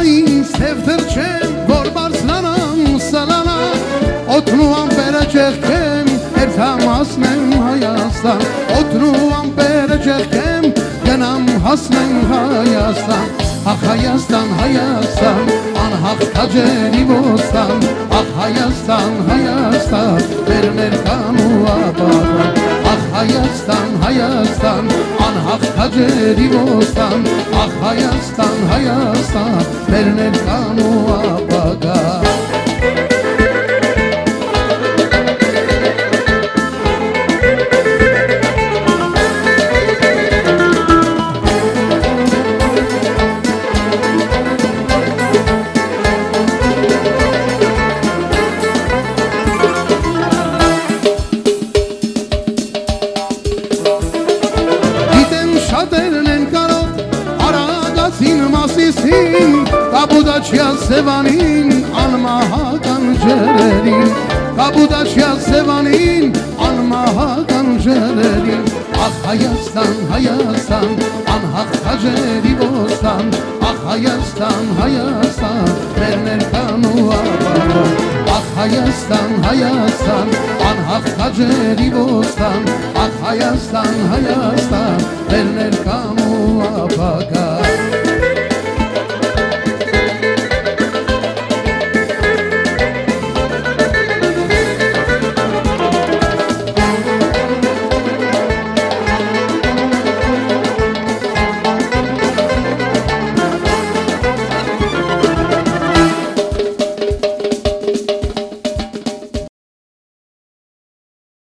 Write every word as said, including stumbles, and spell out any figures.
Հայրենային սևդր չեմ, որ բարձրանամ սլանա, օդնու ամպերը ճեղքեմ, երթամ հասնեմ Հայաստան, օդնու ամպերը ճեղքեմ, գնամ հասնեմ Հայաստան, ախ Հայաստան, Հայաստան, անհաղ քաջերի ոստան, ախ Հայաստան, Հայաստան, մեր ներկան ու ապագան, ախ Հայաստան, Հայաստան, անհաղ քաջերի ոստան, ախ Հայաստան, Հայաստան, մեր ներկան ու ապագան։ Կաբուդաչյա սևանին անմահական ջերերին, կաբուդաչյա սևանին անմահական ջերերին, ախ Հայաստան, Հայաստան, անհաղ քաջերի ոստան, ախ Հայաստան, Հայաստան, մեր ներկան ու ապագան, ախ Հայաստան, Հայաստան, անհաղ քաջերի ոստան, ախ Հայաստան, Հայաստան, մեր ներկան